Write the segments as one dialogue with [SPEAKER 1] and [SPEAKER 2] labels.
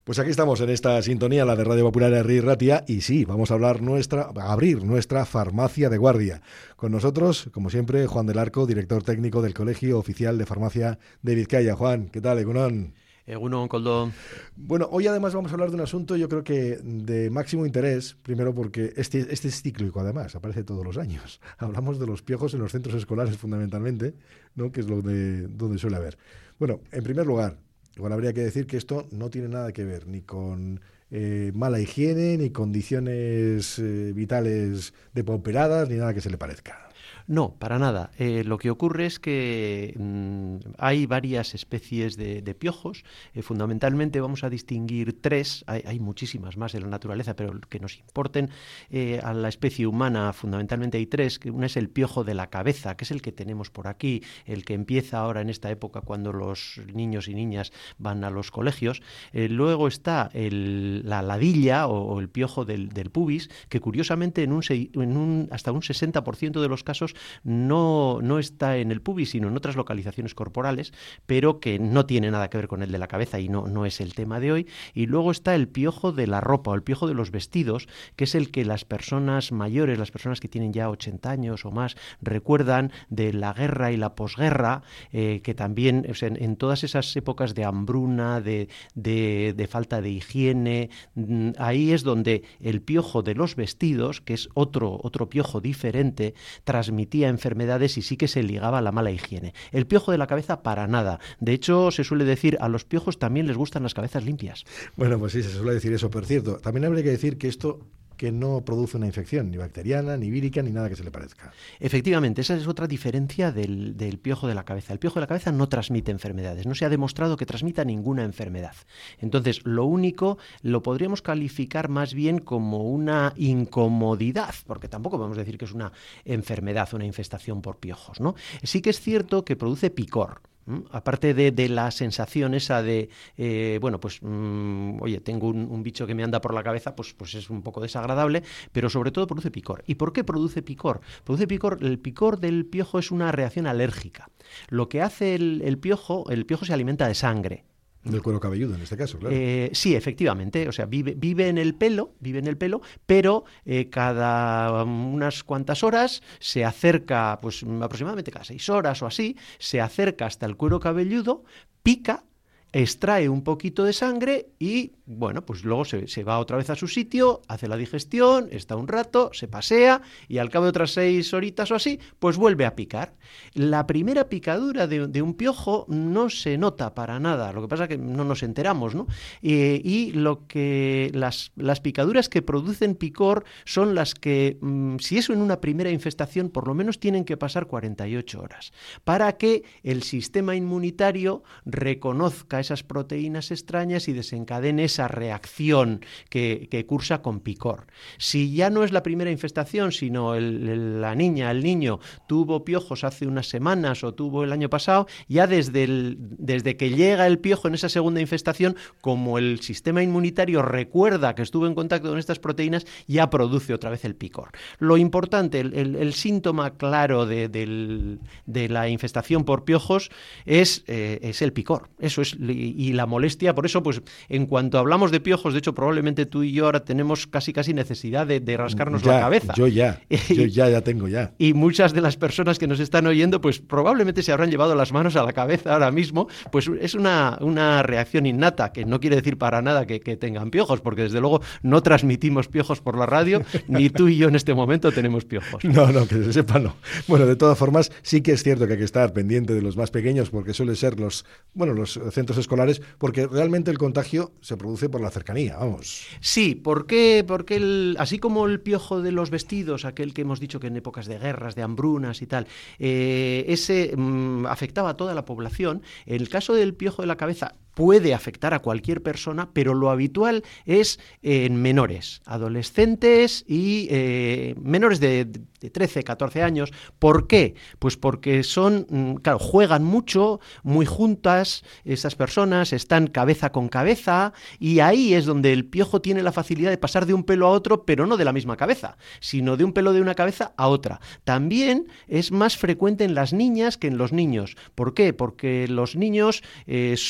[SPEAKER 1] Pues aquí estamos en esta sintonía, la de Radio Popular Herri Ratia, y sí, vamos a abrir nuestra farmacia de guardia. Con nosotros, como siempre, Juan del Arco, director técnico del Colegio Oficial de Farmacia de Vizcaya. Juan, ¿qué tal, Egunon?
[SPEAKER 2] Egunon, Koldo.
[SPEAKER 1] Bueno, hoy además vamos a hablar de un asunto yo creo que de máximo interés, primero porque este es cíclico además, aparece todos los años. Hablamos de los piojos en los centros escolares fundamentalmente, ¿no? Que es donde suele haber. Bueno, en primer lugar, igual habría que decir que esto no tiene nada que ver ni con mala higiene, ni condiciones vitales depauperadas, ni nada que se le parezca.
[SPEAKER 2] No, para nada. Lo que ocurre es que hay varias especies de piojos. Fundamentalmente vamos a distinguir tres. Hay muchísimas más de la naturaleza, pero que nos importen a la especie humana fundamentalmente hay tres. Una es el piojo de la cabeza, que es el que tenemos por aquí, el que empieza ahora en esta época cuando los niños y niñas van a los colegios. Luego está la ladilla o el piojo del pubis, que curiosamente hasta un 60% de los casos no está en el pubis, sino en otras localizaciones corporales, pero que no tiene nada que ver con el de la cabeza y no es el tema de hoy. Y luego está el piojo de la ropa o el piojo de los vestidos, que es el que las personas mayores, las personas que tienen ya 80 años o más, recuerdan de la guerra y la posguerra, que también, o sea, en todas esas épocas de hambruna, de falta de higiene, ahí es donde el piojo de los vestidos, que es otro piojo diferente, transmitía enfermedades y sí que se ligaba a la mala higiene. El piojo de la cabeza para nada. De hecho, se suele decir, a los piojos también les gustan las cabezas limpias.
[SPEAKER 1] Bueno, pues sí, se suele decir eso, por cierto. También habría que decir que esto que no produce una infección, ni bacteriana, ni vírica, ni nada que se le parezca.
[SPEAKER 2] Efectivamente, esa es otra diferencia del piojo de la cabeza. El piojo de la cabeza no transmite enfermedades, no se ha demostrado que transmita ninguna enfermedad. Entonces, lo único lo podríamos calificar más bien como una incomodidad, porque tampoco podemos decir que es una enfermedad, una infestación por piojos, ¿no? Sí que es cierto que produce picor. Aparte de la sensación esa de, oye, tengo un bicho que me anda por la cabeza, pues es un poco desagradable, pero sobre todo produce picor. ¿Y por qué produce picor? El picor del piojo es una reacción alérgica. Lo que hace el piojo se alimenta de sangre.
[SPEAKER 1] Del cuero cabelludo, en este caso, claro.
[SPEAKER 2] Sí, efectivamente. O sea, vive en el pelo, pero cada unas cuantas horas se acerca, pues aproximadamente cada 6 horas o así, se acerca hasta el cuero cabelludo, pica, extrae un poquito de sangre y, bueno, pues luego se va otra vez a su sitio, hace la digestión, está un rato, se pasea y al cabo de otras 6 horitas o así, pues vuelve a picar. La primera picadura de un piojo no se nota para nada, lo que pasa es que no nos enteramos, ¿no? Y las picaduras que producen picor son las que, si eso en una primera infestación, por lo menos tienen que pasar 48 horas para que el sistema inmunitario reconozca esas proteínas extrañas y desencadene esa reacción que cursa con picor. Si ya no es la primera infestación, sino la niña, el niño tuvo piojos hace unas semanas o tuvo el año pasado, ya desde que llega el piojo en esa segunda infestación, como el sistema inmunitario recuerda que estuvo en contacto con estas proteínas, ya produce otra vez el picor. Lo importante, el síntoma claro de la infestación por piojos es el picor. Eso es, y la molestia. Por eso, pues, en cuanto hablamos de piojos, de hecho, probablemente tú y yo ahora tenemos casi necesidad de rascarnos la cabeza.
[SPEAKER 1] Yo ya tengo ya.
[SPEAKER 2] Y muchas de las personas que nos están oyendo, pues probablemente se habrán llevado las manos a la cabeza ahora mismo. Pues es una reacción innata, que no quiere decir para nada que tengan piojos, porque desde luego no transmitimos piojos por la radio, ni tú y yo en este momento tenemos piojos.
[SPEAKER 1] No, que se sepa no. Bueno, de todas formas, sí que es cierto que hay que estar pendiente de los más pequeños, porque suelen ser los centros escolares, porque realmente el contagio se produce por la cercanía, vamos.
[SPEAKER 2] Sí, ¿por qué? Porque así como el piojo de los vestidos, aquel que hemos dicho que en épocas de guerras, de hambrunas y tal, ese afectaba a toda la población, el caso del piojo de la cabeza puede afectar a cualquier persona, pero lo habitual es en menores, adolescentes y menores de 13, 14 años. ¿Por qué? Pues porque juegan mucho, muy juntas, esas personas están cabeza con cabeza, y ahí es donde el piojo tiene la facilidad de pasar de un pelo a otro, pero no de la misma cabeza, sino de un pelo de una cabeza a otra. También es más frecuente en las niñas que en los niños. ¿Por qué? Porque los niños nosotros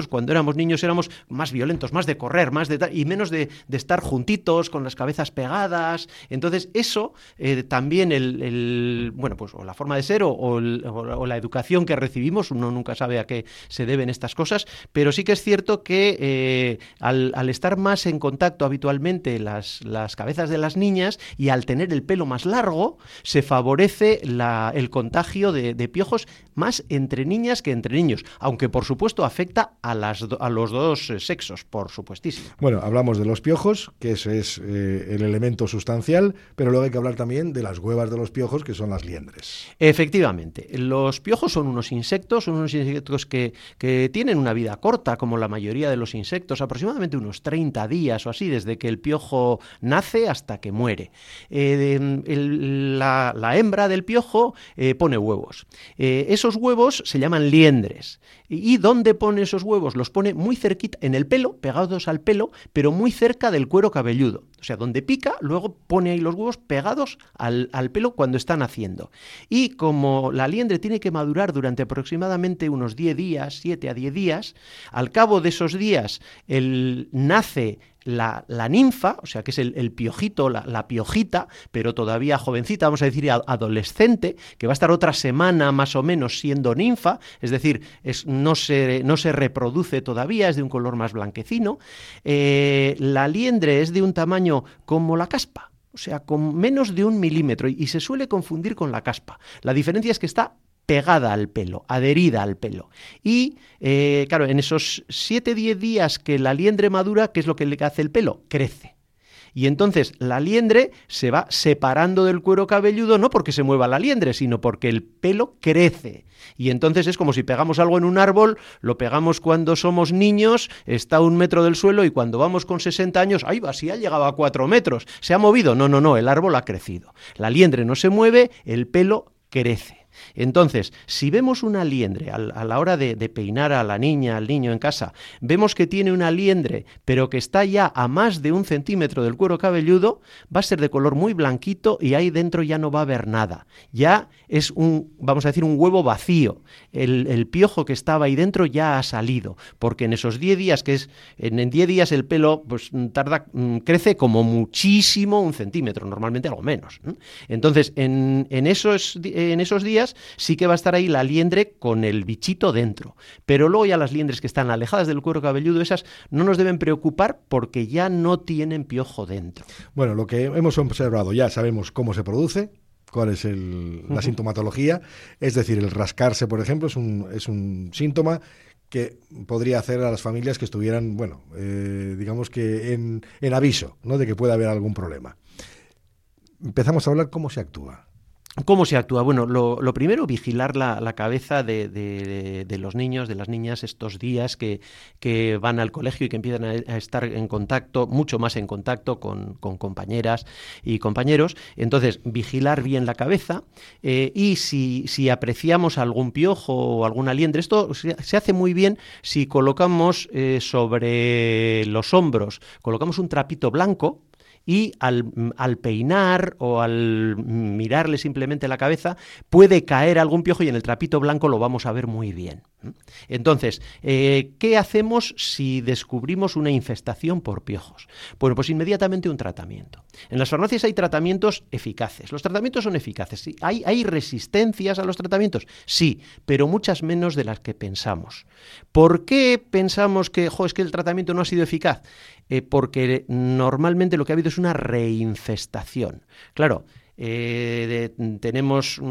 [SPEAKER 2] cuando éramos niños éramos más violentos, más de correr, más de tal, y menos de estar juntitos, con las cabezas pegadas. Entonces eso también bueno, pues o la forma de ser o la educación que recibimos, uno nunca sabe a qué se deben estas cosas, pero sí que es cierto que al estar más en contacto habitualmente las cabezas de las niñas y al tener el pelo más largo, se favorece el contagio de piojos más entre niñas que entre niños, aunque por supuesto afecta a los dos sexos, por supuestísimo.
[SPEAKER 1] Bueno, hablamos de los piojos, que ese es el elemento sustancial, pero luego hay que hablar también de las huevas de los piojos, que son las liendres.
[SPEAKER 2] Efectivamente, los piojos son unos insectos que tienen una vida corta, como la mayoría de los insectos, aproximadamente unos 30 días o así, desde que el piojo nace hasta que muere. La hembra del piojo pone huevos. Esos huevos se llaman liendres. ¿Y dónde pone esos huevos? Los pone muy cerquita, en el pelo, pegados al pelo, pero muy cerca del cuero cabelludo. O sea, donde pica, luego pone ahí los huevos pegados al pelo cuando está naciendo. Y como la liendre tiene que madurar durante aproximadamente unos 10 días, 7 a 10 días, al cabo de esos días nace la ninfa, o sea que es el piojito, la piojita, pero todavía jovencita, vamos a decir adolescente, que va a estar otra semana más o menos siendo ninfa, es decir, no se reproduce todavía, es de un color más blanquecino. La liendre es de un tamaño como la caspa, o sea, con menos de 1 milímetro, y se suele confundir con la caspa. La diferencia es que está pegada al pelo, adherida al pelo. Y, claro, en esos 7-10 días que la liendre madura, ¿qué es lo que le hace el pelo? Crece. Y entonces la liendre se va separando del cuero cabelludo, no porque se mueva la liendre, sino porque el pelo crece. Y entonces es como si pegamos algo en un árbol, lo pegamos cuando somos niños, está a 1 metro del suelo, y cuando vamos con 60 años, ¡ay, va, si ha llegado a 4 metros! ¿Se ha movido? No, el árbol ha crecido. La liendre no se mueve, el pelo crece. Entonces, si vemos una liendre a la hora de peinar a la niña, al niño en casa, vemos que tiene una liendre, pero que está ya a más de 1 centímetro del cuero cabelludo, va a ser de color muy blanquito y ahí dentro ya no va a haber nada. Ya es vamos a decir, un huevo vacío. El piojo que estaba ahí dentro ya ha salido, porque en esos 10 días, en 10 días el pelo pues crece como muchísimo 1 centímetro, normalmente algo menos. Entonces, en esos días sí que va a estar ahí la liendre con el bichito dentro, pero luego ya las liendres que están alejadas del cuero cabelludo, esas no nos deben preocupar porque ya no tienen piojo dentro.
[SPEAKER 1] Bueno, lo que hemos observado, ya sabemos cómo se produce, cuál es la sintomatología, es decir, el rascarse, por ejemplo, es un síntoma que podría hacer a las familias que estuvieran, bueno, digamos que en aviso, ¿no?, de que pueda haber algún problema. Empezamos a hablar cómo se actúa.
[SPEAKER 2] ¿Cómo se actúa? Bueno, lo primero, vigilar la cabeza de los niños, de las niñas, estos días que van al colegio y que empiezan a estar en contacto, mucho más en contacto con compañeras y compañeros. Entonces, vigilar bien la cabeza y si apreciamos algún piojo o alguna liendre, esto se hace muy bien si colocamos sobre los hombros, colocamos un trapito blanco, y al peinar o al mirarle simplemente la cabeza puede caer algún piojo y en el trapito blanco lo vamos a ver muy bien. Entonces, ¿qué hacemos si descubrimos una infestación por piojos? Bueno, pues inmediatamente un tratamiento. En las farmacias hay tratamientos eficaces. Los tratamientos son eficaces. ¿Sí? ¿Hay resistencias a los tratamientos? Sí, pero muchas menos de las que pensamos. ¿Por qué pensamos que es que el tratamiento no ha sido eficaz? Porque normalmente lo que ha habido es una reinfestación. Claro, tenemos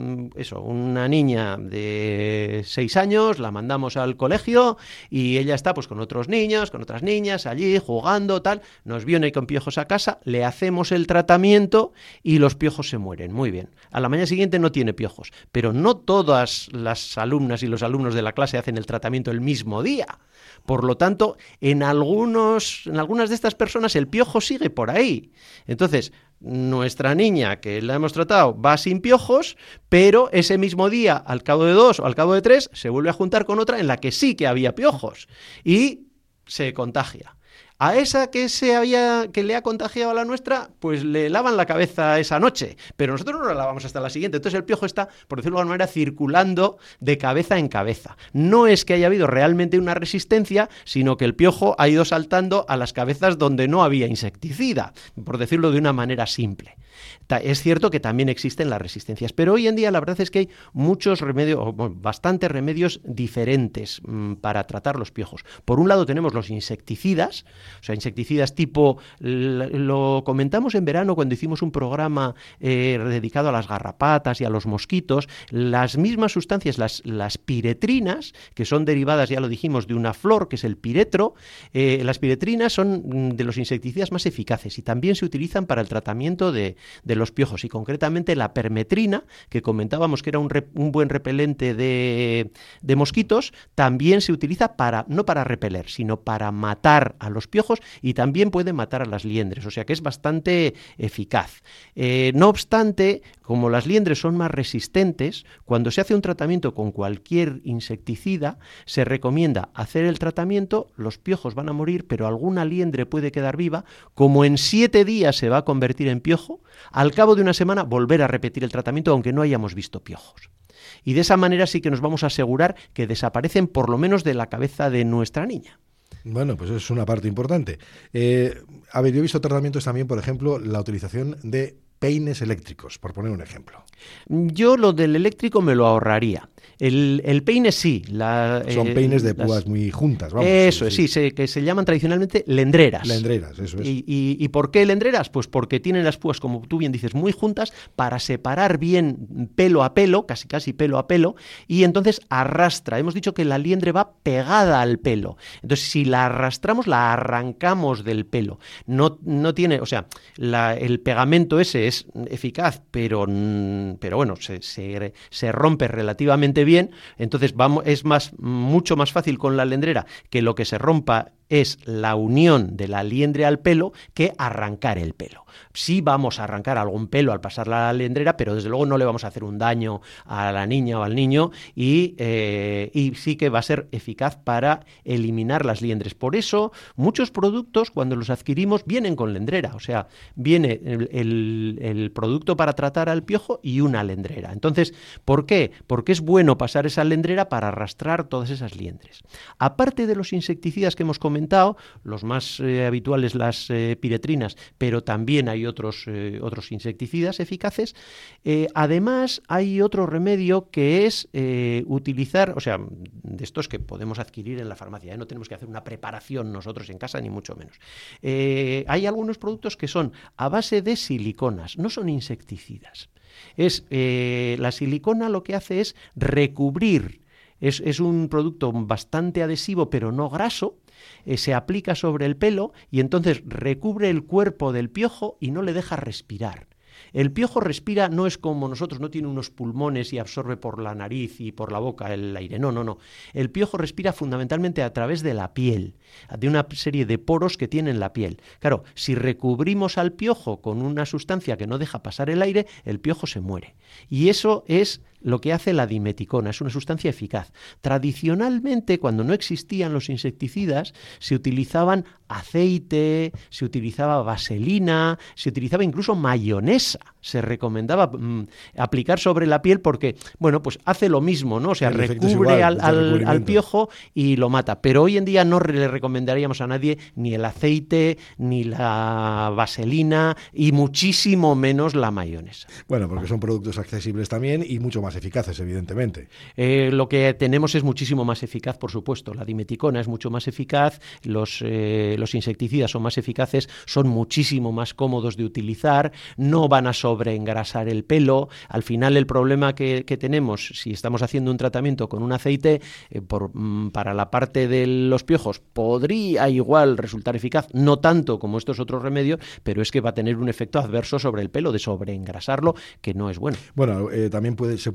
[SPEAKER 2] una niña de 6 años, la mandamos al colegio y ella está pues con otros niños, con otras niñas allí jugando, tal, nos viene con piojos a casa, le hacemos el tratamiento y los piojos se mueren. Muy bien. A la mañana siguiente no tiene piojos, pero no todas las alumnas y los alumnos de la clase hacen el tratamiento el mismo día. Por lo tanto, en algunas de estas personas el piojo sigue por ahí. Entonces, nuestra niña que la hemos tratado va sin piojos, pero ese mismo día, al cabo de 2 o al cabo de 3, se vuelve a juntar con otra en la que sí que había piojos y se contagia. A esa que le ha contagiado a la nuestra, pues le lavan la cabeza esa noche, pero nosotros no la lavamos hasta la siguiente. Entonces el piojo está, por decirlo de alguna manera, circulando de cabeza en cabeza. No es que haya habido realmente una resistencia, sino que el piojo ha ido saltando a las cabezas donde no había insecticida, por decirlo de una manera simple. Es cierto que también existen las resistencias, pero hoy en día la verdad es que hay muchos remedios, o bastantes remedios diferentes para tratar los piojos. Por un lado tenemos los insecticidas, o sea, insecticidas tipo, lo comentamos en verano cuando hicimos un programa dedicado a las garrapatas y a los mosquitos, las mismas sustancias, las piretrinas, que son derivadas, ya lo dijimos, de una flor que es el piretro, las piretrinas son de los insecticidas más eficaces y también se utilizan para el tratamiento de los piojos, y concretamente la permetrina, que comentábamos que era un buen repelente de mosquitos, también se utiliza no para repeler, sino para matar a los piojos, y también puede matar a las liendres, o sea que es bastante eficaz. No obstante, como las liendres son más resistentes, cuando se hace un tratamiento con cualquier insecticida, se recomienda hacer el tratamiento, los piojos van a morir, pero alguna liendre puede quedar viva, como en 7 días se va a convertir en piojo, al cabo de una semana volver a repetir el tratamiento aunque no hayamos visto piojos. Y de esa manera sí que nos vamos a asegurar que desaparecen por lo menos de la cabeza de nuestra niña.
[SPEAKER 1] Bueno, pues es una parte importante. Yo he visto tratamientos también, por ejemplo, la utilización de peines eléctricos, por poner un ejemplo.
[SPEAKER 2] Yo lo del eléctrico me lo ahorraría. El peine sí.
[SPEAKER 1] Son peines de púas muy juntas, vamos.
[SPEAKER 2] Eso es, sí, que se llaman tradicionalmente lendreras.
[SPEAKER 1] Lendreras, eso es.
[SPEAKER 2] ¿Y por qué lendreras? Pues porque tienen las púas, como tú bien dices, muy juntas para separar bien pelo a pelo, casi pelo a pelo, y entonces arrastra. Hemos dicho que la liendre va pegada al pelo. Entonces, si la arrastramos, la arrancamos del pelo. No tiene, o sea, el pegamento ese es eficaz, pero bueno, se rompe relativamente bien, entonces es mucho más fácil con la lendrera que lo que se rompa es la unión de la liendre al pelo que arrancar el pelo. Sí vamos a arrancar algún pelo al pasar la lendrera, pero desde luego no le vamos a hacer un daño a la niña o al niño y sí que va a ser eficaz para eliminar las liendres. Por eso muchos productos cuando los adquirimos vienen con lendrera, o sea, viene el producto para tratar al piojo y una lendrera. Entonces, ¿por qué? Porque es bueno pasar esa lendrera para arrastrar todas esas liendres. Aparte de los insecticidas que hemos comentado, los más habituales, las piretrinas, pero también hay otros insecticidas eficaces. Además, hay otro remedio que es utilizar, o sea, de estos que podemos adquirir en la farmacia, no tenemos que hacer una preparación nosotros en casa, ni mucho menos. Hay algunos productos que son a base de siliconas, no son insecticidas. La silicona lo que hace es recubrir, es un producto bastante adhesivo pero no graso, se aplica sobre el pelo y entonces recubre el cuerpo del piojo y no le deja respirar. El piojo respira, no es como nosotros, no tiene unos pulmones y absorbe por la nariz y por la boca el aire, no. El piojo respira fundamentalmente a través de la piel, de una serie de poros que tiene en la piel. Claro, si recubrimos al piojo con una sustancia que no deja pasar el aire, el piojo se muere. Y eso es lo que hace la dimeticona, es una sustancia eficaz. Tradicionalmente, cuando no existían los insecticidas, se utilizaban aceite, se utilizaba vaselina, se utilizaba incluso mayonesa. Se recomendaba aplicar sobre la piel porque, bueno, pues hace lo mismo, ¿no? O sea, recubre al piojo y lo mata. Pero hoy en día no le recomendaríamos a nadie ni el aceite, ni la vaselina y muchísimo menos la mayonesa.
[SPEAKER 1] Bueno, porque son productos accesibles también y mucho más eficaces, evidentemente.
[SPEAKER 2] Lo que tenemos es muchísimo más eficaz, por supuesto. La dimeticona es mucho más eficaz, los insecticidas son más eficaces, son muchísimo más cómodos de utilizar, no van a sobreengrasar el pelo. Al final el problema que tenemos, si estamos haciendo un tratamiento con un aceite, para la parte de los piojos podría igual resultar eficaz, no tanto como estos otros remedios, pero es que va a tener un efecto adverso sobre el pelo de sobreengrasarlo, que no es bueno.
[SPEAKER 1] Bueno, también se puede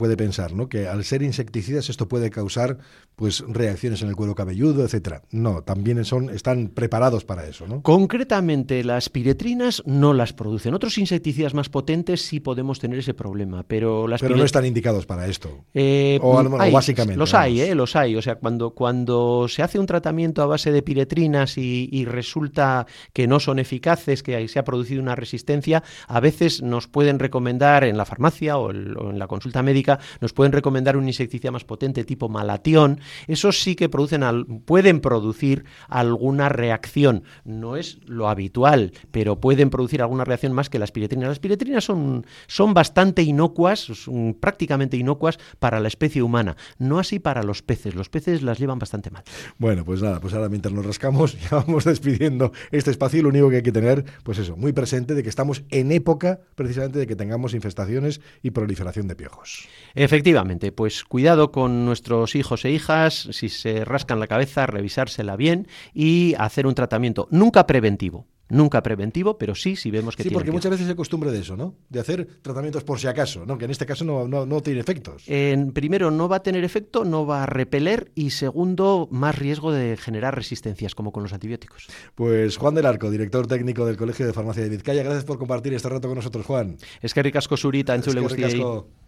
[SPEAKER 1] puede pensar, ¿no? Que al ser insecticidas esto puede causar pues reacciones en el cuero cabelludo, etcétera. No, también están preparados para eso, ¿no?
[SPEAKER 2] Concretamente, las piretrinas no las producen. Otros insecticidas más potentes sí podemos tener ese problema, pero
[SPEAKER 1] no están indicados para esto.
[SPEAKER 2] O
[SPEAKER 1] básicamente.
[SPEAKER 2] Los hay. O sea, cuando se hace un tratamiento a base de piretrinas y resulta que no son eficaces, que se ha producido una resistencia, a veces nos pueden recomendar en la farmacia o en la consulta médica, nos pueden recomendar un insecticida más potente tipo malatión. Esos sí que pueden producir alguna reacción. No es lo habitual, pero pueden producir alguna reacción más que las piretrinas. Las piretrinas son bastante inocuas, prácticamente inocuas para la especie humana, no así para los peces. Los peces las llevan bastante mal.
[SPEAKER 1] Bueno, pues nada, pues ahora mientras nos rascamos ya vamos despidiendo este espacio y lo único que hay que tener, pues eso, muy presente de que estamos en época precisamente de que tengamos infestaciones y proliferación de piojos.
[SPEAKER 2] Efectivamente, pues cuidado con nuestros hijos e hijas, si se rascan la cabeza, revisársela bien y hacer un tratamiento nunca preventivo, pero sí si vemos que tiene
[SPEAKER 1] porque
[SPEAKER 2] piojos.
[SPEAKER 1] Muchas veces se costumbre de eso, ¿no? De hacer tratamientos por si acaso, ¿no? Que en este caso no tiene efectos.
[SPEAKER 2] Primero, no va a tener efecto, no va a repeler y segundo, más riesgo de generar resistencias como con los antibióticos.
[SPEAKER 1] Pues Juan del Arco, director técnico del Colegio de Farmacia de Vizcaya, gracias por compartir este rato con nosotros, Juan.
[SPEAKER 2] Eskerrik asko zuri eta entzule guztiei.